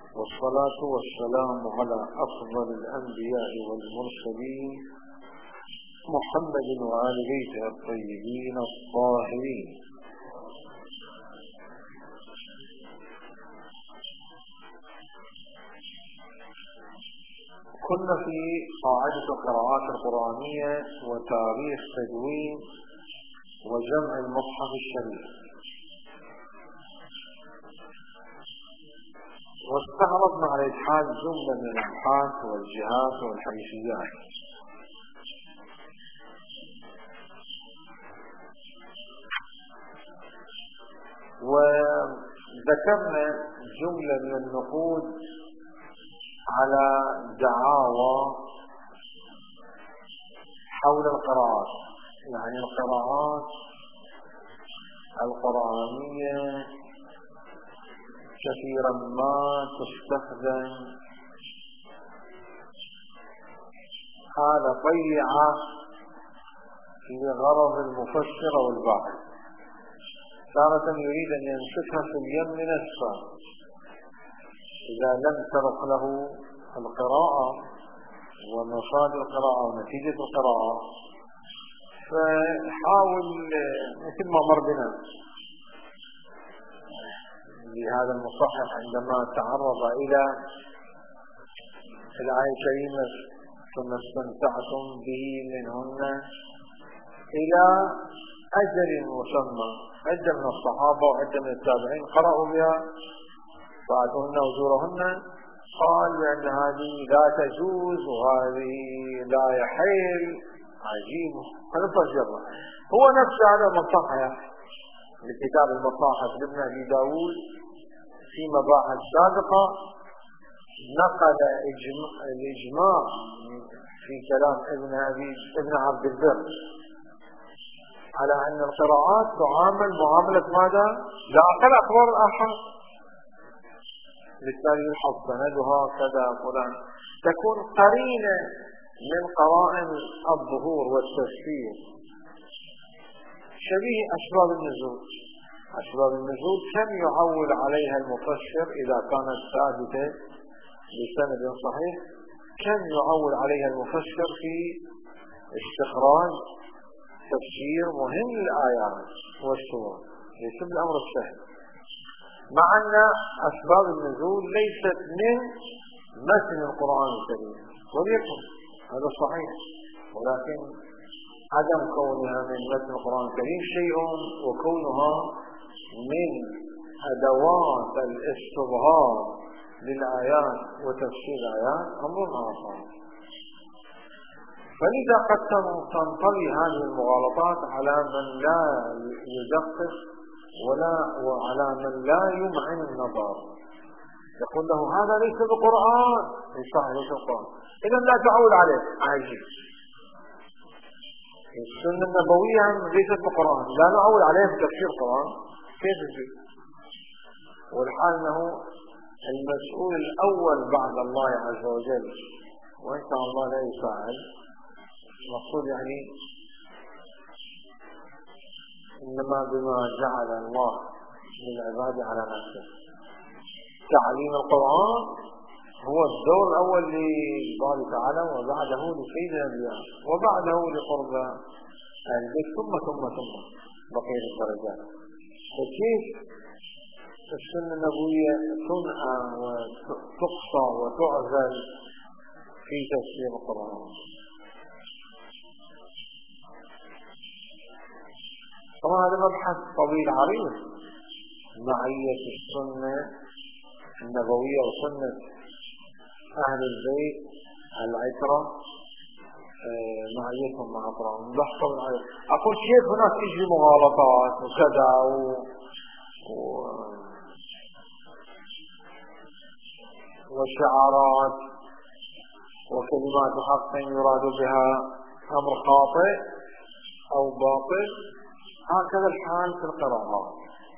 والصلاة والسلام على أفضل الأنبياء والمرسلين محمد وآل بيته الطيبين الطاهرين. كنا في قاعدة القراءات القرآنية وتاريخ تدوين وجمع المصحف الشريف، واستعرضنا على إجحال جملة من الأبحاث والجهات والحيثيات، وذكرنا جملة من النقود على دعاوى حول القراءات، يعني القراءات القرآنية كثيرا ما تستخدم هذا طيعة لغرض المفسر والباحث، تارة يريد أن يمسكها في اليم من الساق إذا لم ترق له القراءة ومصادر القراءة ونتيجة القراءة، فحاول مثل ما مر بنا لهذا المصحح عندما تعرض إلى الآية الكريمة ثم استمتعتم به منهن إلى أجل مسمى، عدة من الصحابة وعدة من التابعين قرأوا بها فآتوهن أجورهن، قال بأن هذه لا تجوز وهذه لا يحل. عجيب، فنفجر هو نفس هذا المصحح لكتاب المصاحف لابن أبي داود في مباحث سابقة نقل الإجماع في كلام ابن عبد البر على أن القراءات تعامل معاملة ماذا؟ لا أقل أخبار الآحاد، بالتالي يلحظ سندها كذا فلان، تكون قرينة من قرائن الظهور والتفسير، شبيه أسباب النزول. أسباب النزول كم يعول عليها المفسر إذا كانت ثابتة بسند صحيح، كم يعول عليها المفسر في استخراج تفسير مهم للآيات والسور، ليس بالأمر السهل، مع أن أسباب النزول ليست من متن القرآن الكريم وليكن هذا صحيح، ولكن عدم كونها من متن القرآن الكريم شيء، وكونها من أدوات الاستظهار للآيات وتفسير الآيات أمر آخر. فلذا قد تنطوي هذه المغالطات على من لا يدقق وعلى من لا يمعن النظر، يقول له هذا ليس بالقرآن، ليس القرآن، إذا لا تعول عليه. عجيب، السنة النبوية ليست بالقرآن، لا نعول عليه في تفسير القرآن، كيف يجب؟ والحال أنه المسؤول الأول بعد الله عز وجل، وإن كان الله لا يساعد، المقصود يعني إنما بما جعل الله للعباد على نفسه. تعليم القرآن هو الدور الأول لله تعالى، وبعده لسيد الأنبياء، وبعده لقرب البيت، ثم بقية الدرجات. فكيف السنة النبوية تنأى وتقصى وتعزل في تفسير القرآن؟ طبعا هذا مبحث طويل عريض، معية السنة النبوية وسنة أهل البيت العترة معيتهم مع القرآن، بحث طويل عريض. أقول كيف هناك تجري مغالطات وكذا وشعارات وكلمات حق يراد بها أمر خاطئ أو باطل، هكذا الحال في القراءات.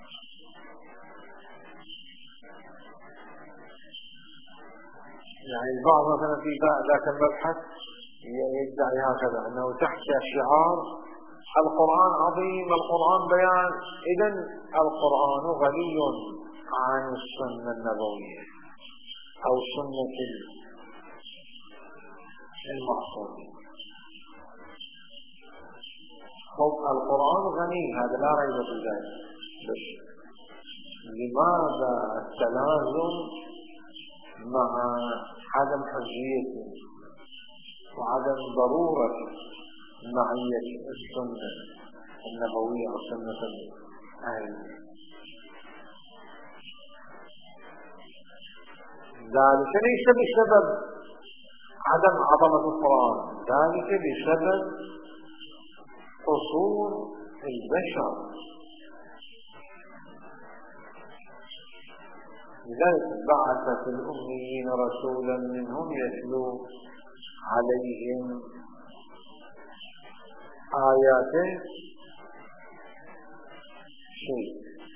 يعني البعض مثلا في ذاك المبحث يدعي هكذا أنه تحت شعار القرآن عظيم، القرآن بيان، إذن القرآن غني عن السنة النبوية. أو سنة المعصومين. القرآن غني، هذا لا ريب في ذلك، بس لماذا التلازم مع عدم حجيته وعدم ضرورة معية السنة النبوية أو سنة الأهل؟ ذلك ليس بسبب عدم عظمة القرآن، ذلك بسبب قصور البشر. لذلك بعث في الأميين رسولا منهم يتلو عليهم آياته شيء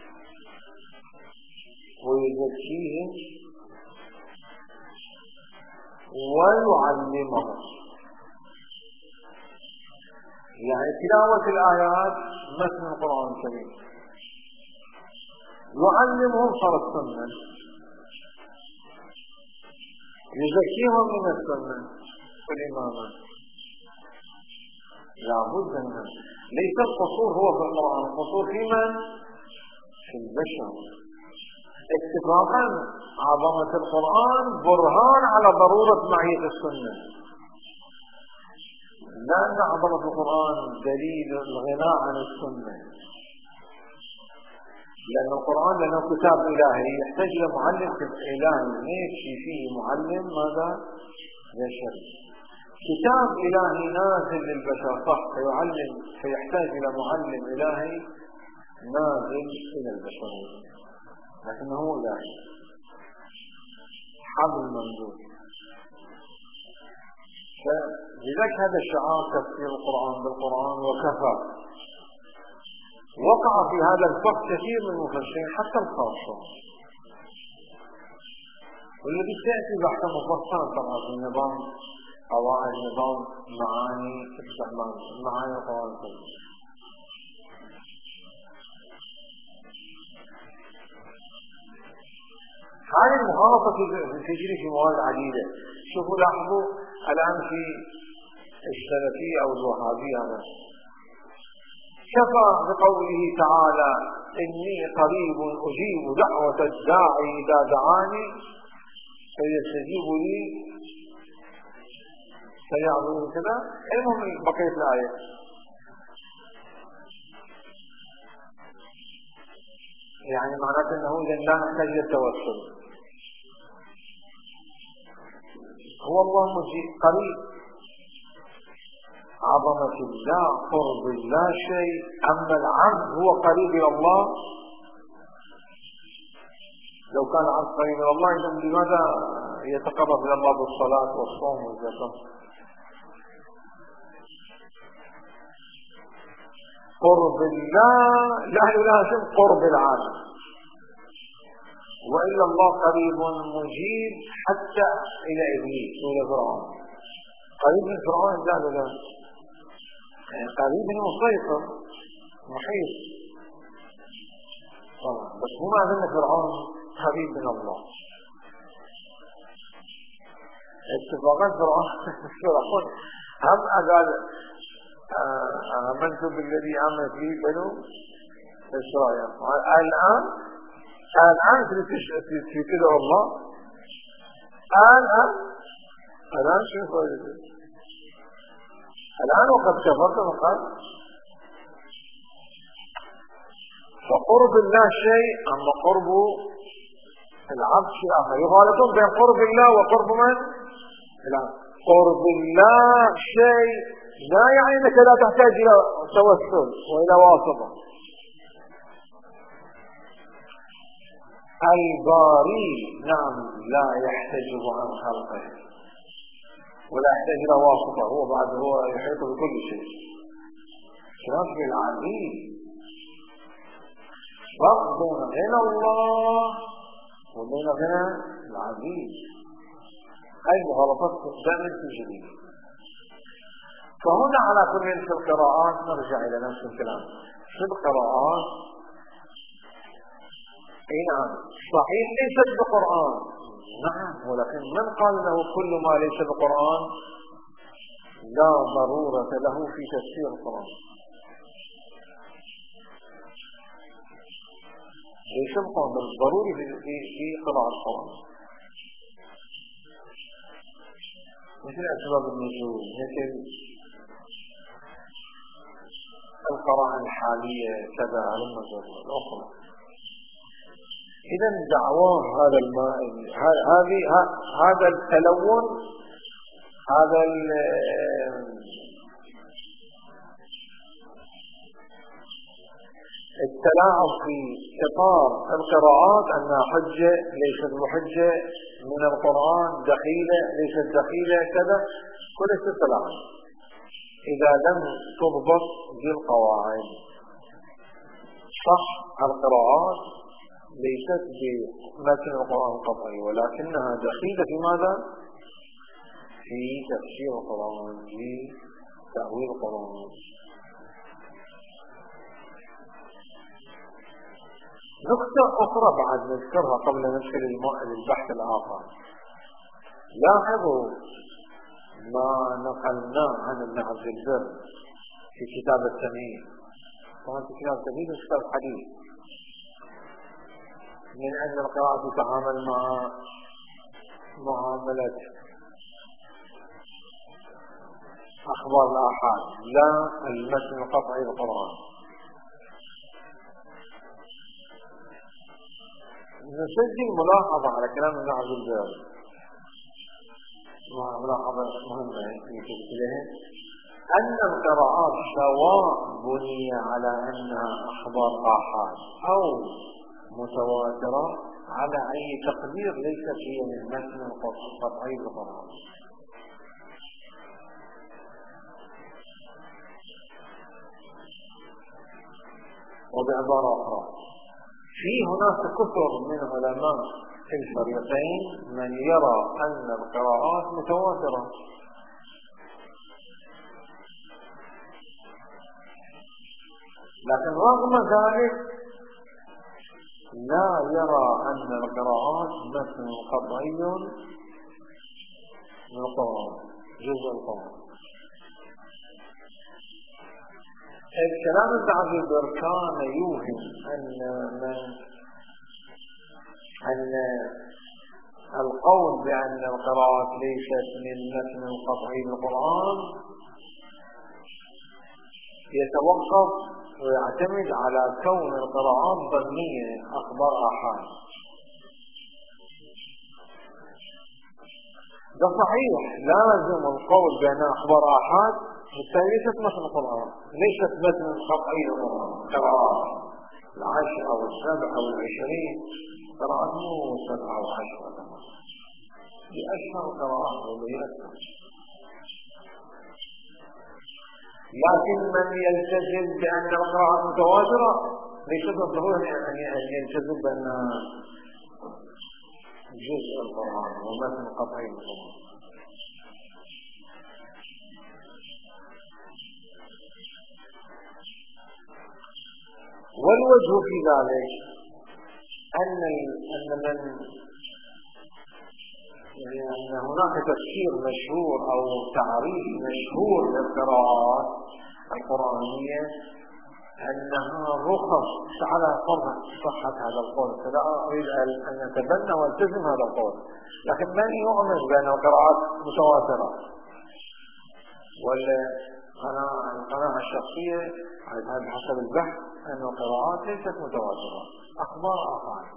ويزكيهم ويعلمهم. يعني تلاوة الآيات مثل القرآن الكريم، يعلمهم صار السنة، يزكيهم من السنة في الإمامة. لا بد منه، ليس القصور هو في القرآن، القصور في من؟ في البشر. اتفاقا عظمة القرآن برهان على ضرورة معية السنة، لأن عظمة القرآن دليل الغناء عن السنة، لأن القرآن لأنه كتاب إلهي يحتاج لمعلم إلهي، يمشي فيه معلم ماذا؟ بشري. كتاب إلهي نازل للبشر صح، فيحتاج إلى معلم إلهي نازل إلى البشر، لكنه إلهي حبل ممدود. فلذلك هذا الشعار تفسير القرآن بالقرآن وكفى. وقع في هذا الفقه كثير من المفسرين حتى الخاصة، والذي تأتي بحث مفصل طبعا في النظام قواعد نظام معاني استعمال معاني القرآن الكريم. هذه المخالطة تجري في مواد عديدة. شوفوا لاحظوا الآن في السلفية أو الوهابية، كفى بقوله تعالى إني قريب أجيب دعوة الداعي إذا دعاني فيستجيب لي فيعبدون كذا. المهم بقية الآية يعني معناته أنه إذا لا نحتاج للتوسل، هو الله مجيب قريب. عظمة الله قرب الله شيء، أما العبد هو قريب إلى الله. لو كان العبد قريب إلى الله إذن لماذا يتقرب إلى الله بالصلاة والصوم والزكاة؟ قرب الله لا يلازم قرب العالم، وإلا الله قريب مجيب حتى إلى إبليس وإلى فرعون. قريب من فرعون لا يعني قريب من مسيطر محيط طبعا، بس مو معنى أن فرعون قريب من الله. اتفاقا فرعون هم قال آمنت بالذي آمنت به بنو إسرائيل. الآن في تدعو الله، الآن شو فائدة؟ الآن وقد كفرت وقال. فقرب الله شيء، أما قرب العبد شيء آخر. يخالطون بين قرب الله وقرب من؟ الآن قرب الله شيء لا يعني أنك لا تحتاج إلى توسل وإلى واسطة. الباري نعم لا يحتجب عن خلقه ولا يحتاج إلى واسطة، هو بعد هو يحيط بكل شيء. رب العالمين فرق بين غنى الله وبين غنى العبيد. أي مغالطات دائما تجري. فهنا على كل في القراءات نرجع إلى نفس الكلام. في القراءات نعم صحيح ليست بقرآن، نعم هو ولكن من قال له كل ما ليس بقرآن لا ضرورة له في تفسير القرآن. ليس القرآن بل ضروري في قراءة القرآن، مثل أسباب النزول، مثل القراءة الحالية كذا على المجال الأخرى. إذا دعواه هذا التلون، هذا التلاعب في إطار القراءات أنها حجة ليست بحجة، من القرآن دخيلة ليست دخيلة، كذا كل التلاعب إذا لم تضبط بالقواعد. صح القراءات ليست بمتن القرآن القطعي، ولكنها دخيلة في ماذا؟ في تفسير القرآن، في تأويل القرآن. نقطة أخرى بعد نذكرها قبل ندخل البحث الآخر. لاحظوا ما نقلناه عن ابن عبد البر في كتاب التمهيد. طبعا في كتاب التمهيد كتاب حديث، من أن القراءة تتعامل مع معاملة أخبار الآحاد لا المتن القطعي للقرآن. نسجل ملاحظة على كلام ابن عبد البر، ملاحظة مهمة يجب إليها، أن القراءات سواء بني على أنها أخبار آحاد أو متواترة على أي تقدير ليست هي من متن القطعي للقرآن. وبعبارة أخرى، في هناك كثر من علماء في الفريقين من يرى أن القراءات متواترة، لكن رغم ذلك لا يرى أن القراءات متن قطعي من القرآن، جزء القرآن. الكلام ابن عبد البر كان يوهم أن القول بأن القراءات ليست من متن القطعي للقرآن يتوقف ويعتمد على كون القراءات ضمنية أخبار آحاد. ده صحيح، لازم القول بأن أخبار آحاد بالتالي ليست متن القرآن، ليست متن قطعي للقرآن. قراءات 10 أو 7 أو 20 قراءات مو 7 أو 10 كمان، بأشهر قراءات وبأكثر. لكن من يلتزم بأن القراءات متواترة ليست بالضرورة أن يلتزم بأن جزء القرآن ومتن قطعي للقرآن. والوجه في ذلك أن هناك تفسير مشهور أو تعريف مشهور للقراءات القرآنية أنها رخص على فرض صحة هذا القول، فلا أريد أن أتبنى والتزم هذا القول، لكن من يؤمن بأن القراءات متواترة. والقناعة الشخصية على حسب البحث أن القراءات ليست متواترة، أخبار آحاد.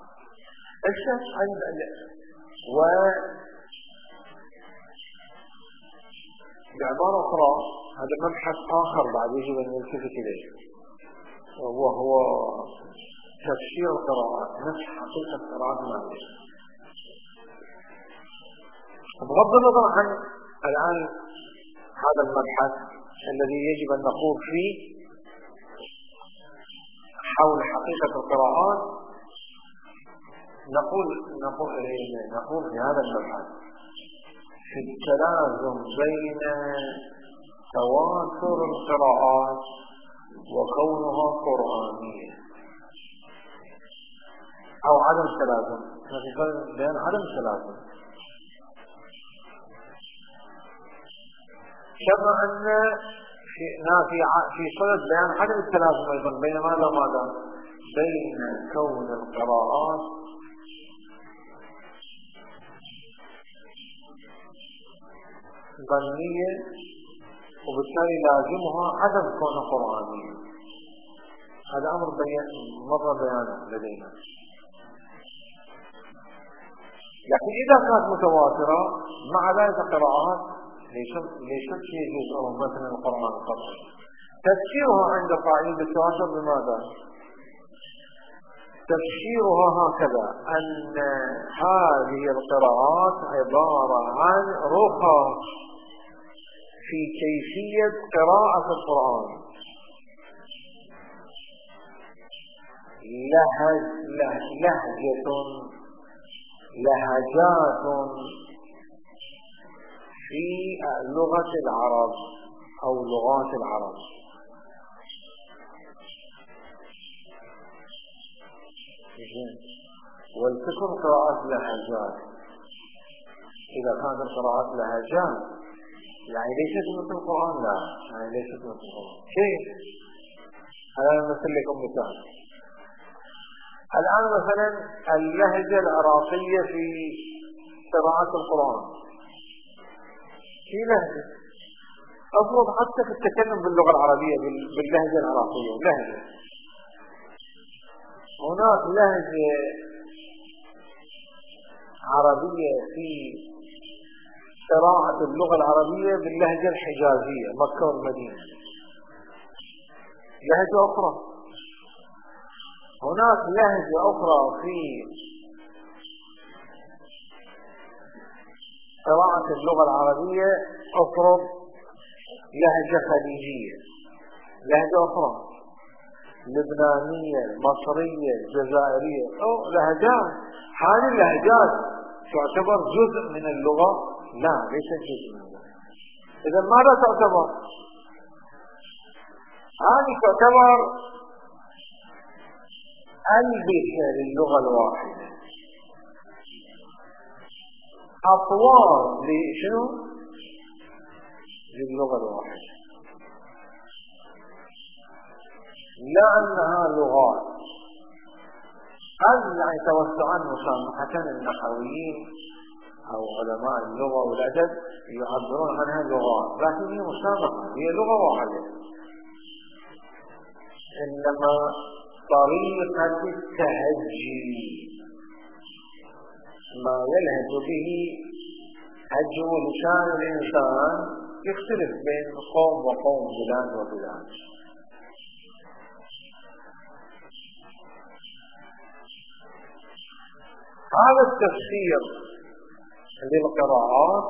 بعبارة أخرى هذا مبحث آخر بعد يجب أن نلتفت إليه، وهو تفسير القراءات، نفس حقيقة القراءات المعنية. بغض النظر عن الآن هذا المبحث الذي يجب أن نقوم فيه حول حقيقة القراءات، نقول في هذا المبحث في التلازم بين تواتر القراءات وكونها قرآنية أو عدم التلازم. نقول بين عدم التلازم، كما أن في صدد بيان عدم التلازم أيضا بين ماذا وماذا؟ بين كون القراءات ظنية وبالتالي لازمها عدم كونها قرآنية. هذا أمر مر بيانه لدينا. لكن إذا كانت متواترة مع ذلك قراءات ليست شيء جزء مثلا القرآن القرآن. تفسيرها عند قائل بالتواتر بماذا؟ تفسيرها هكذا أن هذه القراءات عبارة عن رخص في كيفية قراءة القرآن، لهجات في لغة العرب أو لغات العرب. والفكر قراءات لهجات. إذا كانت القراءات لهجات يعني ليست مثل القرآن، لا يعني ليست مثل القرآن. كيف؟ أنا مثل لكم مثال. الآن مثلا اللهجة العراقية في قراءة القرآن في لهجة، أفرض حتى في التكلم باللغة العربية باللهجة العراقية لهجة. هناك لهجة عربية في قراءة اللغة العربية باللهجة الحجازية مكة والمدينة، لهجة أخرى. هناك لهجة أخرى في قراءة اللغة العربية أفرض لهجة خليجية، لهجة أخرى لبنانية مصرية جزائرية أو لهجات. هذه اللهجات تعتبر جزء من اللغة؟ لا، ليست جزء من اللغة. إذا ماذا تعتبر؟ هذه تعتبر ألبسة للغة الواحدة، أطوار لشنو؟ للغة الواحدة، لا أنها لغات. هذه يعني توسعا مسامحة النحويين أو علماء اللغة والأدب يعبرون عنها لغات، لكن هي مسامحة، هي لغة واحدة. إنما طريقة التهجي ما يلهج به هجو لسان الإنسان يختلف بين قوم وقوم، بلاد وبلاد. هذا التفسير للقراءات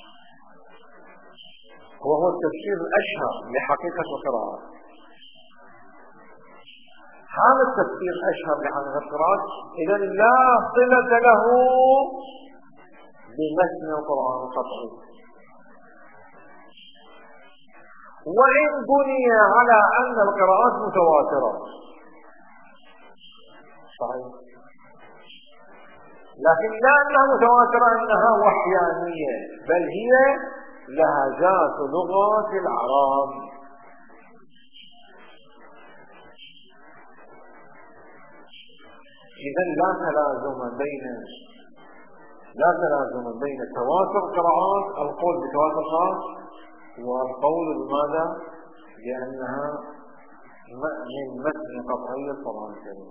وهو التفسير الأشهر لحقيقة القراءات. هذا التفسير أشهر لحقيقة القراءات، إذا لا صلة له بمتن القرآن القطعي، وإن بني على أن القراءات متواترة صحيح، لكن لا أنها متواترة أنها وحيانية، بل هي لهجات لغات العرب. إذن لا تلازم بين تواتر قراءات، القول بتواتر قراءات، والقول بماذا؟ لأنها من متن قطعي القرآن الكريم.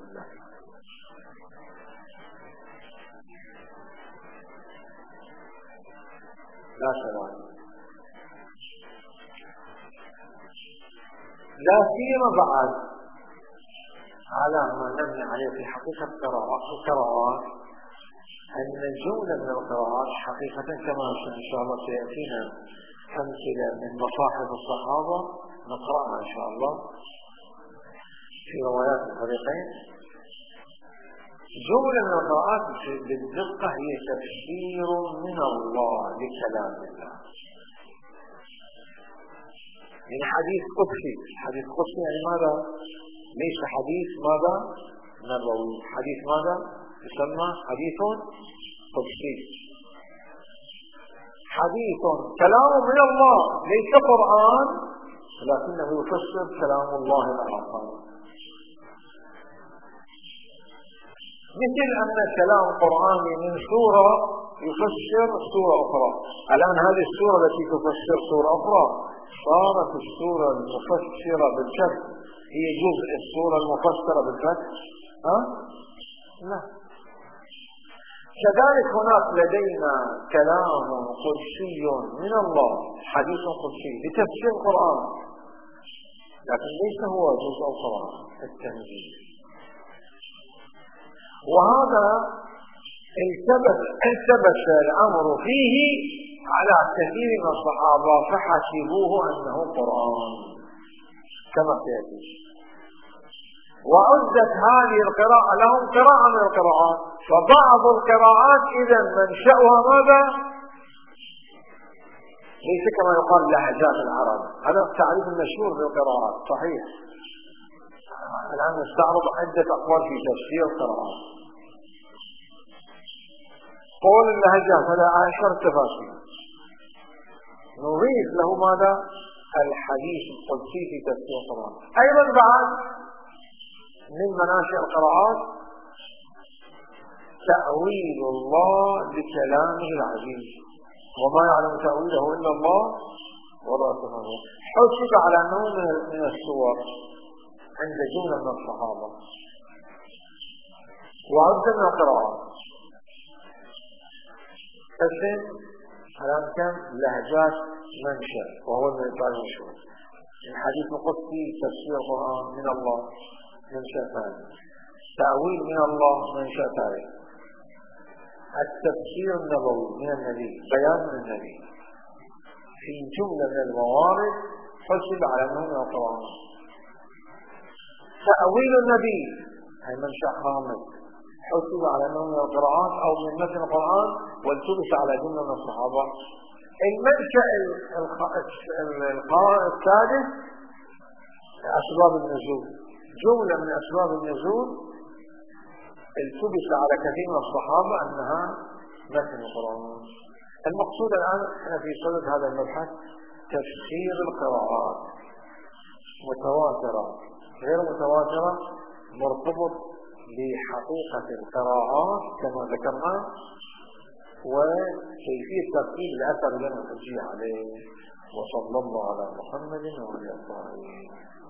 لا تلازم، لا سيما بعد على ما نبني عليه في حقيقة القراءات أن الجملة من القراءات حقيقة كما إن شاء الله سيأتينا أمثلة من مصاحف الصحابة نقرأها إن شاء الله في روايات الفريقين. جملة من القراءات بالدقة هي تفسير من الله لكلام الله، يعني حديث قدسي. حديث قدسي يعني ماذا؟ ليس حديث ماذا؟ نبوي، حديث ماذا؟ يسمى حديث قدسي. حديث كلام من الله ليس قرآن، لكنه يفسر كلام الله الآخر. مثل أن كلام قرآني من سورة يفسر سورة أخرى. الآن هذه السورة التي تفسر سورة أخرى صارت السورة المفسرة بالفتح هي جزء السورة المفسرة بالفتح؟ لا. كذلك هناك لدينا كلام قدسي من الله، حديث قدسي لتفسير القرآن، لكن ليس هو جزء القرآن التنزيل. وهذا التبس الأمر فيه على كثير من الصحابة فحسبوه أنه قرآن كما سيأتي. وعدت هذه القراءة لهم قراءة من القراءات، فبعض القراءات إذا منشأها ماذا؟ ليس كما يقال لهجات العرب، هذا التعريف المشهور بالقراءات صحيح. الآن نستعرض عدة أقوال في تفسير القراءات. قول اللهجات هذا 10 تفاسير، نضيف له ماذا؟ الحديث القدسي في تفسير القرآن. أيضا بعد من مناشئ القراءات تأويل الله لكلامه العزيز، وما يعلم تأويله إلا الله ورسوله. حسب على أنه من السور عند جملة من الصحابة وعد من القراءات. قسم الآن كان لهجات منشأ وهو المنشأ المشهور. الحديث القدسي تفسير القرآن من الله منشأ ثاني، تأويل من الله منشأ ثالث، التفسير النبوي من النبي، بيان من النبي في جملة من الموارد حسب على أنه من القرآن. تأويل النبي هي منشأ خامس حسب على أنه من القرآن أو من مثل القرآن والتبس على جملة من الصحابة. المنشأ السادس أسباب النزول، جملة من أسباب النزول التبس على كثير من الصحابة أنها مثل القرآن. المقصود الآن في صدد هذا المبحث تفسير القراءات، متواترة غير متواترة، مرتبط بحقيقة القراءات كما ذكرنا، وكيفية ترتيب الأثر لنا الحجية عليه. وصلى الله على محمد وعلى آله.